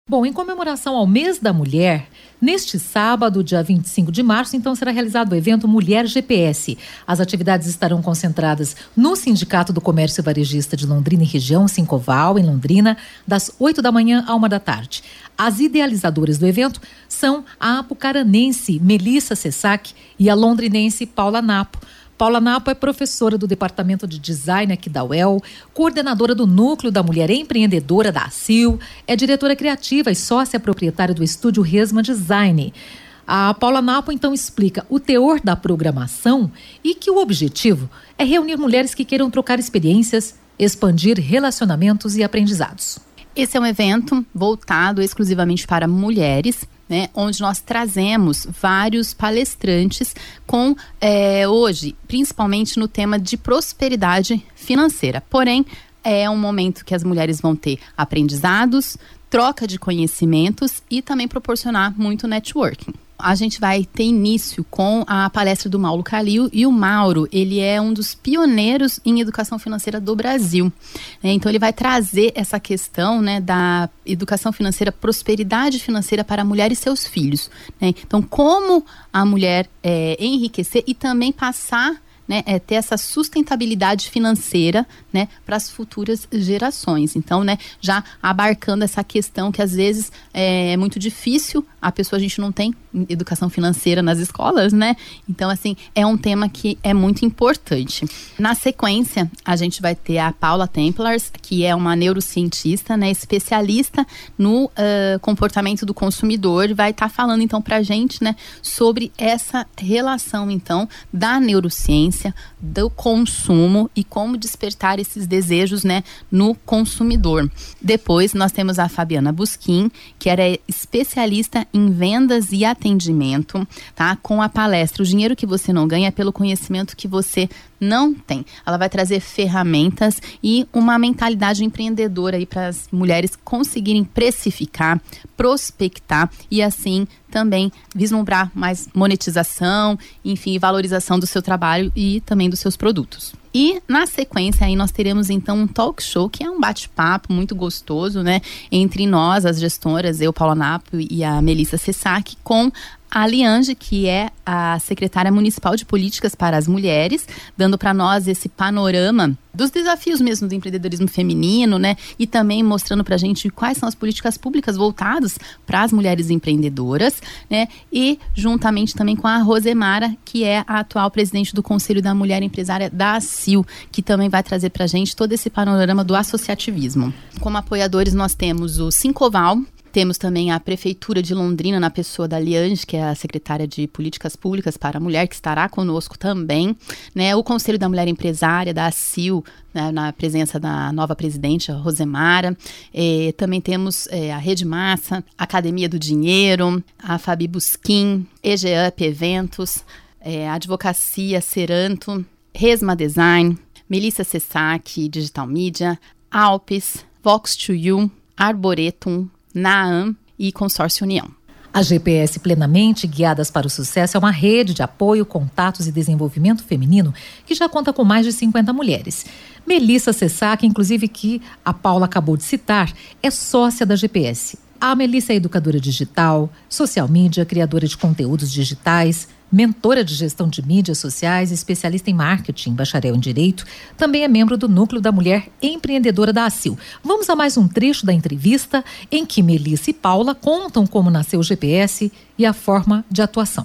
Bom, em comemoração ao Mês da Mulher, neste sábado, dia 25 de março, então será realizado o evento Mulher GPS. As atividades estarão concentradas no Sindicato do Comércio Varejista de Londrina e Região, Sincoval, em Londrina, das 8 da manhã à 1 da tarde. As idealizadoras do evento são a apucaranense Melissa Sessac e a londrinense Paula Napo. Paula Napo é professora do Departamento de Design aqui da UEL, coordenadora do Núcleo da Mulher Empreendedora da ACIL, é diretora criativa e sócia proprietária do estúdio Resma Design. A Paula Napo, então, explica o teor da programação e que o objetivo é reunir mulheres que queiram trocar experiências, expandir relacionamentos e aprendizados. Esse é um evento voltado exclusivamente para mulheres, onde nós trazemos vários palestrantes com, hoje, principalmente no tema de prosperidade financeira. Porém, é um momento que as mulheres vão ter aprendizados, troca de conhecimentos e também proporcionar muito networking. A gente vai ter início com a palestra do Mauro Calil, e o Mauro, ele é um dos pioneiros em educação financeira do Brasil. Então, ele vai trazer essa questão, da educação financeira, prosperidade financeira para a mulher e seus filhos. Então, como a mulher enriquecer e também passar, ter essa sustentabilidade financeira, para as futuras gerações. Então, já abarcando essa questão que às vezes é muito difícil, a gente não tem educação financeira nas escolas, Então, assim, é um tema que é muito importante. Na sequência, a gente vai ter a Paula Templars, que é uma neurocientista, especialista no comportamento do consumidor, e vai estar falando, então, pra gente, sobre essa relação, então, da neurociência, do consumo e como despertar esses desejos, no consumidor. Depois, nós temos a Fabiana Busquim, que era especialista em vendas e atendimento, com a palestra O Dinheiro que Você Não Ganha é pelo Conhecimento que Você Não Tem. Ela vai trazer ferramentas e uma mentalidade empreendedora aí para as mulheres conseguirem precificar, prospectar e assim também vislumbrar mais monetização, enfim, valorização do seu trabalho e também dos seus produtos. E na sequência aí nós teremos então um talk show, que é um bate-papo muito gostoso, entre nós, as gestoras, eu, Paula Napo e a Melissa Sessac, com a Liange, que é a secretária municipal de políticas para as mulheres, dando para nós esse panorama dos desafios mesmo do empreendedorismo feminino, e também mostrando para a gente quais são as políticas públicas voltadas para as mulheres empreendedoras, e juntamente também com a Rosemara, que é a atual presidente do Conselho da Mulher Empresária da ACIL, que também vai trazer para a gente todo esse panorama do associativismo. Como apoiadores nós temos o Sincoval, temos também a Prefeitura de Londrina, na pessoa da Liange, que é a secretária de Políticas Públicas para a Mulher, que estará conosco também, o Conselho da Mulher Empresária, da ACIL, na presença da nova presidente, a Rosemara. Também temos a Rede Massa, Academia do Dinheiro, a Fabi Busquim, EGUP Eventos, a Advocacia Seranto, Resma Design, Melissa Sessac, Digital Media, Alpes, Vox2U, Arboretum, Naam e Consórcio União. A GPS Plenamente Guiadas para o Sucesso é uma rede de apoio, contatos e desenvolvimento feminino que já conta com mais de 50 mulheres. Melissa Sessac, inclusive, que a Paula acabou de citar, é sócia da GPS. A Melissa é educadora digital, social media, criadora de conteúdos digitais, mentora de gestão de mídias sociais, especialista em marketing, bacharel em direito, também é membro do Núcleo da Mulher Empreendedora da ACIL. Vamos a mais um trecho da entrevista em que Melissa e Paula contam como nasceu o GPS e a forma de atuação.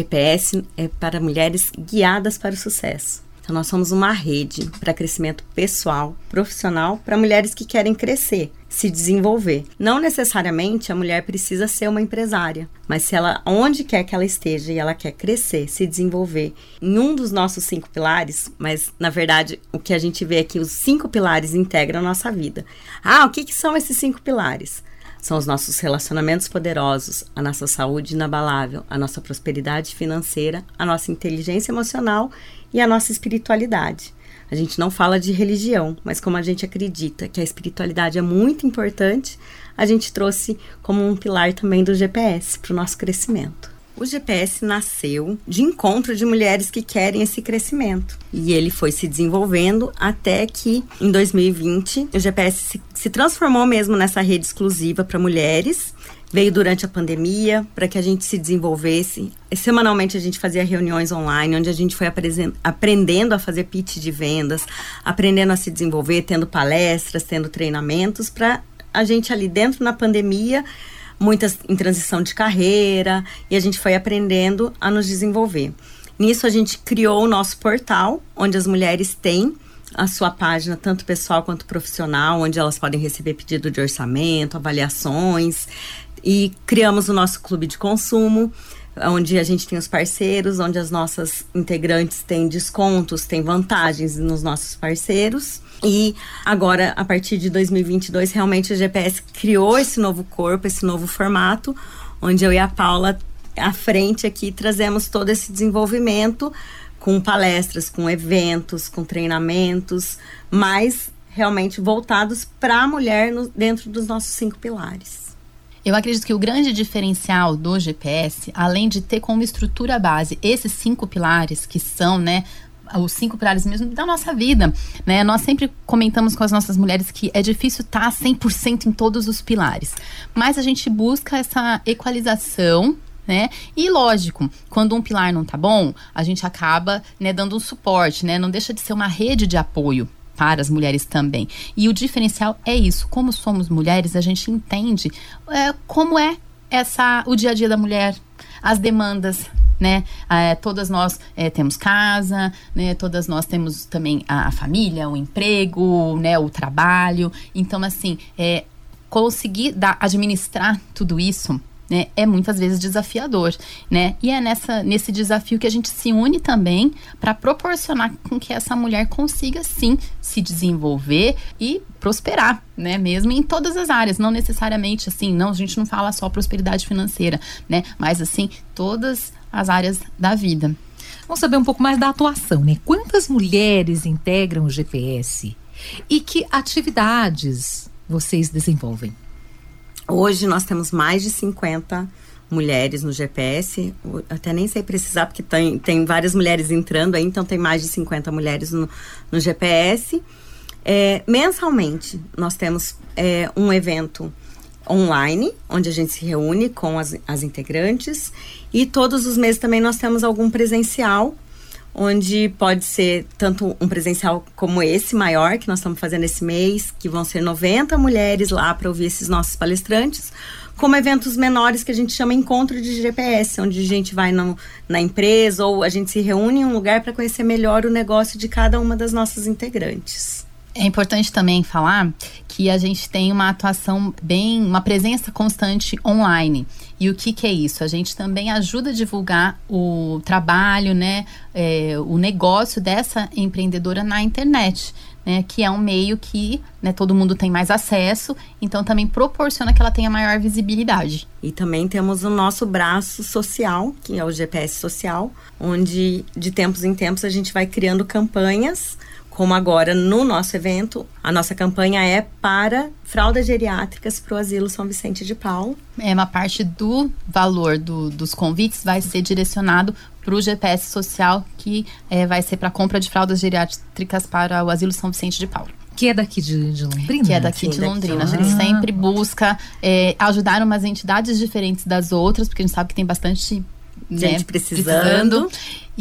GPS é para mulheres guiadas para o sucesso. Então, nós somos uma rede para crescimento pessoal, profissional, para mulheres que querem crescer, se desenvolver. Não necessariamente a mulher precisa ser uma empresária, mas se ela, onde quer que ela esteja e ela quer crescer, se desenvolver em um dos nossos 5 pilares, mas na verdade o que a gente vê é que os 5 pilares integram a nossa vida. O que são esses 5 pilares? São os nossos relacionamentos poderosos, a nossa saúde inabalável, a nossa prosperidade financeira, a nossa inteligência emocional e a nossa espiritualidade. A gente não fala de religião, mas como a gente acredita que a espiritualidade é muito importante, a gente trouxe como um pilar também do GPS para o nosso crescimento. O GPS nasceu de encontro de mulheres que querem esse crescimento. E ele foi se desenvolvendo até que, em 2020, o GPS se transformou mesmo nessa rede exclusiva para mulheres. Veio durante a pandemia para que a gente se desenvolvesse. Semanalmente a gente fazia reuniões online, onde a gente foi aprendendo a fazer pitch de vendas, aprendendo a se desenvolver, tendo palestras, tendo treinamentos, para a gente ali dentro na pandemia, muitas em transição de carreira, e a gente foi aprendendo a nos desenvolver. Nisso a gente criou o nosso portal, onde as mulheres têm a sua página, tanto pessoal quanto profissional, onde elas podem receber pedido de orçamento, avaliações, e criamos o nosso clube de consumo, onde a gente tem os parceiros, onde as nossas integrantes têm descontos, têm vantagens nos nossos parceiros. E agora, a partir de 2022, realmente o GPS criou esse novo corpo, esse novo formato, onde eu e a Paula, à frente aqui, trazemos todo esse desenvolvimento com palestras, com eventos, com treinamentos, mas realmente voltados para a mulher dentro dos nossos 5 pilares. Eu acredito que o grande diferencial do GPS, além de ter como estrutura base esses 5 pilares, que são, né, os 5 pilares mesmo da nossa vida, né? Nós sempre comentamos com as nossas mulheres que é difícil estar 100% em todos os pilares, mas a gente busca essa equalização, né? E lógico, quando um pilar não tá bom, a gente acaba, né, dando um suporte, né? Não deixa de ser uma rede de apoio para as mulheres também. E o diferencial é isso. Como somos mulheres, a gente entende como é o dia a dia da mulher, as demandas, né? Todas nós temos casa, né? Todas nós temos também a família, o emprego, né? O trabalho. Então, assim, conseguir administrar tudo isso, né, é muitas vezes desafiador, né? E é nesse desafio que a gente se une também para proporcionar com que essa mulher consiga, sim, se desenvolver e prosperar, né? Mesmo em todas as áreas, não necessariamente assim, não, a gente não fala só prosperidade financeira, né? Mas assim, todas as áreas da vida. Vamos saber um pouco mais da atuação, né? Quantas mulheres integram o GPS e que atividades vocês desenvolvem? Hoje nós temos mais de 50 mulheres no GPS, até nem sei precisar, porque tem várias mulheres entrando aí, então tem mais de 50 mulheres no GPS. Mensalmente, nós temos um evento online, onde a gente se reúne com as integrantes, e todos os meses também nós temos algum presencial, onde pode ser tanto um presencial como esse maior, que nós estamos fazendo esse mês, que vão ser 90 mulheres lá para ouvir esses nossos palestrantes, como eventos menores que a gente chama Encontro de GPS, onde a gente vai na empresa ou a gente se reúne em um lugar para conhecer melhor o negócio de cada uma das nossas integrantes. É importante também falar que a gente tem uma atuação uma presença constante online. E o que é isso? A gente também ajuda a divulgar o trabalho, né, o negócio dessa empreendedora na internet, né, que é um meio que, né, todo mundo tem mais acesso, então também proporciona que ela tenha maior visibilidade. E também temos o nosso braço social, que é o GPS Social, onde de tempos em tempos a gente vai criando campanhas, como agora no nosso evento, a nossa campanha é para fraldas geriátricas para o Asilo São Vicente de Paulo. Uma parte do valor dos convites vai ser direcionado para o GPS Social, que vai ser para compra de fraldas geriátricas para o Asilo São Vicente de Paulo. Que é daqui de Londrina? Que é daqui de Londrina. A gente sempre busca ajudar umas entidades diferentes das outras, porque a gente sabe que tem bastante gente precisando.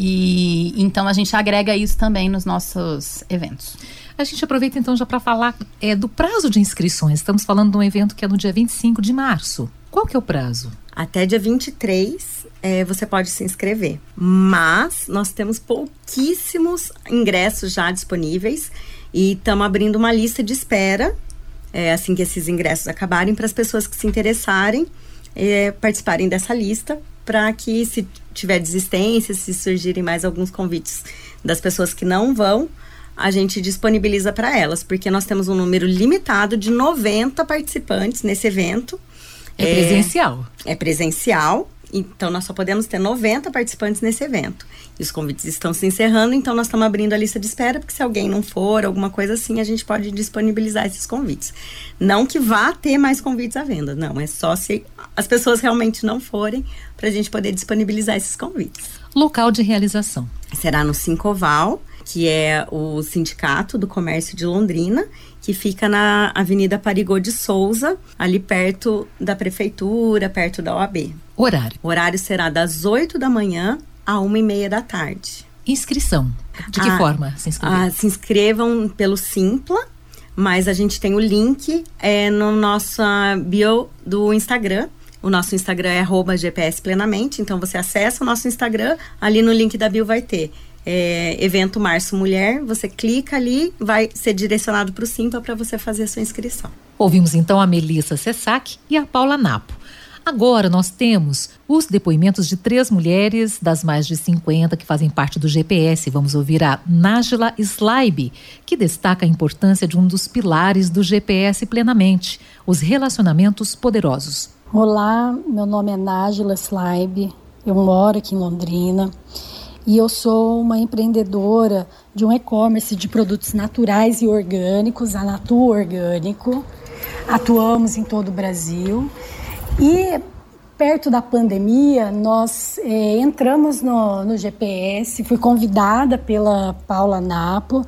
E então a gente agrega isso também nos nossos eventos. A gente aproveita então já para falar do prazo de inscrições. Estamos falando de um evento que é no dia 25 de março. Qual que é o prazo? Até dia 23 você pode se inscrever. Mas nós temos pouquíssimos ingressos já disponíveis e estamos abrindo uma lista de espera assim que esses ingressos acabarem, para as pessoas que se interessarem participarem dessa lista, para que, se tiver desistência, se surgirem mais alguns convites das pessoas que não vão, a gente disponibiliza para elas, porque nós temos um número limitado de 90 participantes nesse evento. Presencial? É presencial, Então, nós só podemos ter 90 participantes nesse evento. E os convites estão se encerrando, então nós estamos abrindo a lista de espera, porque se alguém não for, alguma coisa assim, a gente pode disponibilizar esses convites. Não que vá ter mais convites à venda, não. É só se as pessoas realmente não forem, para a gente poder disponibilizar esses convites. Local de realização. Será no Sincoval, que é o Sindicato do Comércio de Londrina, que fica na Avenida Parigô de Souza, ali perto da Prefeitura, perto da OAB. Horário. O horário será das 8 da manhã a 1h30 da tarde. Inscrição. De que forma se inscrever? Se inscrevam pelo Simpla, mas a gente tem o link no nosso bio do Instagram. O nosso Instagram é @gpsplenamente, então você acessa o nosso Instagram, ali no link da bio vai ter evento Março Mulher, você clica ali, vai ser direcionado para o Simpla para você fazer a sua inscrição. Ouvimos então a Melissa Sessac e a Paula Napo. Agora nós temos os depoimentos de 3 mulheres das mais de 50 que fazem parte do GPS. Vamos ouvir a Nájila Slaib, que destaca a importância de um dos pilares do GPS Plenamente, os relacionamentos poderosos. Olá, meu nome é Nájila Slaib, eu moro aqui em Londrina e eu sou uma empreendedora de um e-commerce de produtos naturais e orgânicos, a Natu Orgânico. Atuamos em todo o Brasil. E perto da pandemia, nós entramos no GPS, fui convidada pela Paula Napo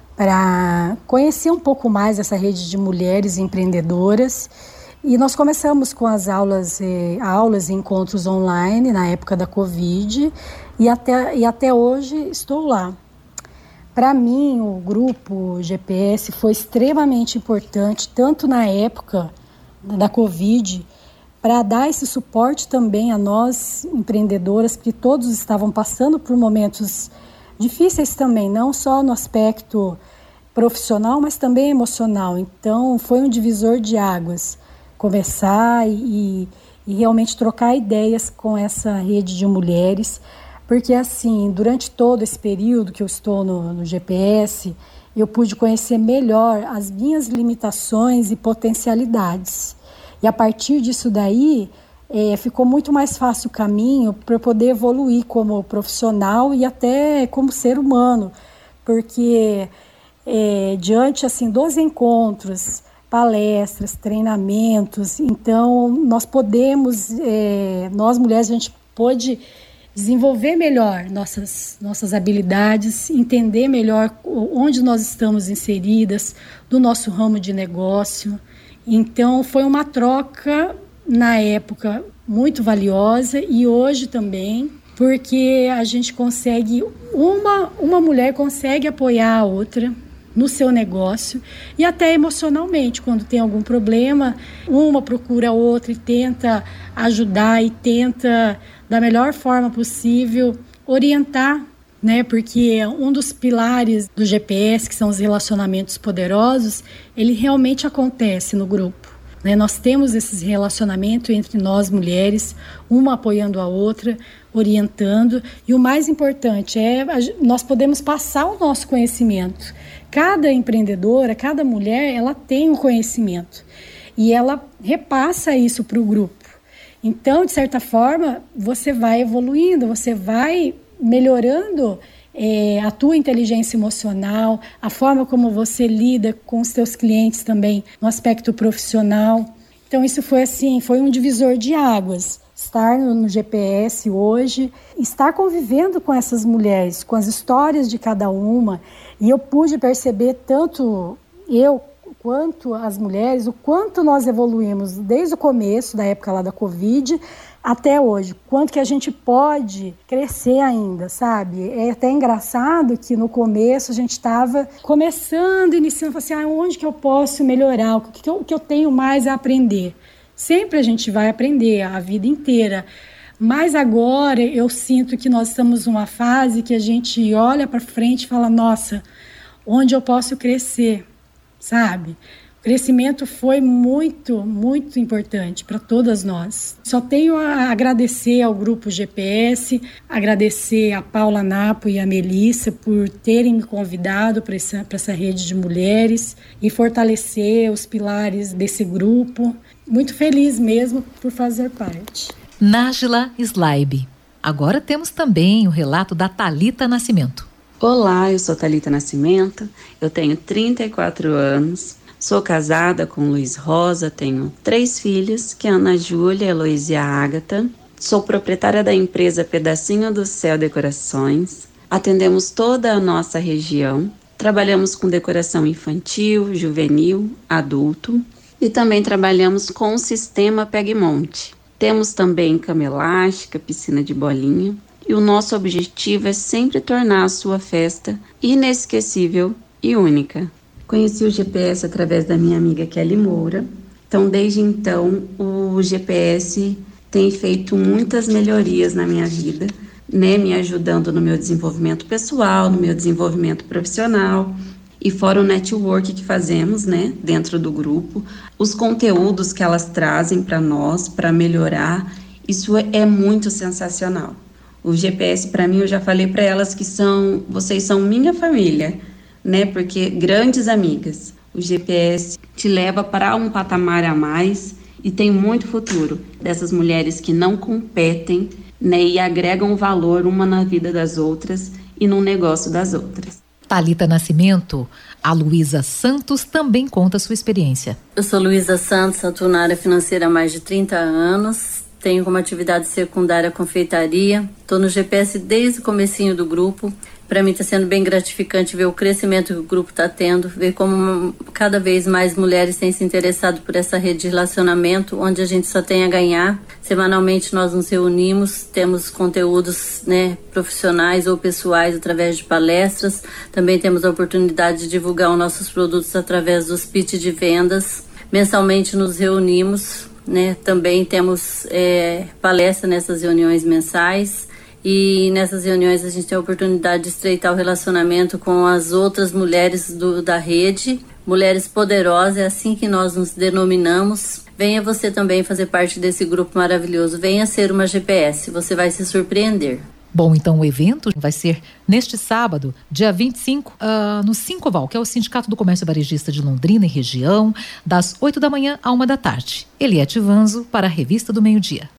para conhecer um pouco mais essa rede de mulheres empreendedoras. E nós começamos com as aulas e encontros online na época da Covid e até hoje estou lá. Para mim, o grupo GPS foi extremamente importante, tanto na época da Covid, para dar esse suporte também a nós, empreendedoras, porque todos estavam passando por momentos difíceis também, não só no aspecto profissional, mas também emocional. Então, foi um divisor de águas, conversar e realmente trocar ideias com essa rede de mulheres, porque assim, durante todo esse período que eu estou no GPS, eu pude conhecer melhor as minhas limitações e potencialidades. E a partir disso daí, ficou muito mais fácil o caminho para eu poder evoluir como profissional e até como ser humano, porque diante assim, dos encontros, palestras, treinamentos, então nós podemos, nós mulheres, a gente pode desenvolver melhor nossas habilidades, entender melhor onde nós estamos inseridas, do nosso ramo de negócio. Então, foi uma troca, na época, muito valiosa e hoje também, porque a gente consegue, uma mulher consegue apoiar a outra no seu negócio e até emocionalmente, quando tem algum problema, uma procura a outra e tenta ajudar e tenta, da melhor forma possível, orientar, né? Porque um dos pilares do GPS, que são os relacionamentos poderosos, ele realmente acontece no grupo, né? Nós temos esses relacionamentos entre nós mulheres, uma apoiando a outra, orientando, e o mais importante nós podemos passar o nosso conhecimento. Cada empreendedora, cada mulher, ela tem um conhecimento e ela repassa isso para o grupo. Então, de certa forma, você vai evoluindo, você vai melhorando a tua inteligência emocional, a forma como você lida com os teus clientes também no aspecto profissional. Então isso foi um divisor de águas. Estar no GPS hoje, estar convivendo com essas mulheres, com as histórias de cada uma, e eu pude perceber tanto eu quanto as mulheres, o quanto nós evoluímos desde o começo, da época lá da Covid, até hoje, quanto que a gente pode crescer ainda, sabe? É até engraçado que no começo a gente estava começando, iniciando, assim, onde que eu posso melhorar, o que eu tenho mais a aprender. Sempre a gente vai aprender a vida inteira, mas agora eu sinto que nós estamos numa fase que a gente olha para frente e fala, nossa, onde eu posso crescer, sabe? O crescimento foi muito, muito importante para todas nós. Só tenho a agradecer ao Grupo GPS, agradecer a Paula Napo e a Melissa por terem me convidado para essa rede de mulheres e fortalecer os pilares desse grupo. Muito feliz mesmo por fazer parte. Nájila Slaib. Agora temos também o relato da Thalita Nascimento. Olá, eu sou Thalita Nascimento, eu tenho 34 anos, sou casada com Luiz Rosa, tenho 3 filhos, que é Ana Júlia, Heloísa e a Ágata. Sou proprietária da empresa Pedacinho do Céu Decorações. Atendemos toda a nossa região. Trabalhamos com decoração infantil, juvenil, adulto e também trabalhamos com o sistema Pegmonte. Temos também cama elástica, piscina de bolinha. E o nosso objetivo é sempre tornar a sua festa inesquecível e única. Conheci o GPS através da minha amiga Kelly Moura. Então, desde então, o GPS tem feito muitas melhorias na minha vida, né? Me ajudando no meu desenvolvimento pessoal, no meu desenvolvimento profissional. E fora o network que fazemos, né, dentro do grupo, os conteúdos que elas trazem para nós, para melhorar, isso é muito sensacional. O GPS, para mim, eu já falei para elas que vocês são minha família, né? Porque grandes amigas. O GPS te leva para um patamar a mais e tem muito futuro dessas mulheres que não competem, né? E agregam valor uma na vida das outras e no negócio das outras. Thalita Nascimento, a Luísa Santos também conta sua experiência. Eu sou Luísa Santos, atuo na área financeira há mais de 30 anos. Tenho como atividade secundária a confeitaria. Estou no GPS desde o comecinho do grupo. Para mim está sendo bem gratificante ver o crescimento que o grupo está tendo, ver como cada vez mais mulheres têm se interessado por essa rede de relacionamento, onde a gente só tem a ganhar. Semanalmente nós nos reunimos, temos conteúdos, né, profissionais ou pessoais através de palestras. Também temos a oportunidade de divulgar os nossos produtos através dos pitch de vendas. Mensalmente nos reunimos, né? Também temos palestra nessas reuniões mensais e nessas reuniões a gente tem a oportunidade de estreitar o relacionamento com as outras mulheres da rede, mulheres poderosas, é assim que nós nos denominamos. Venha você também fazer parte desse grupo maravilhoso, venha ser uma GPS, você vai se surpreender. Bom, então o evento vai ser neste sábado, dia 25, no Sincoval, que é o Sindicato do Comércio Varejista de Londrina e região, das 8 da manhã à 1 da tarde. Eliette Vanzo para a Revista do Meio-Dia.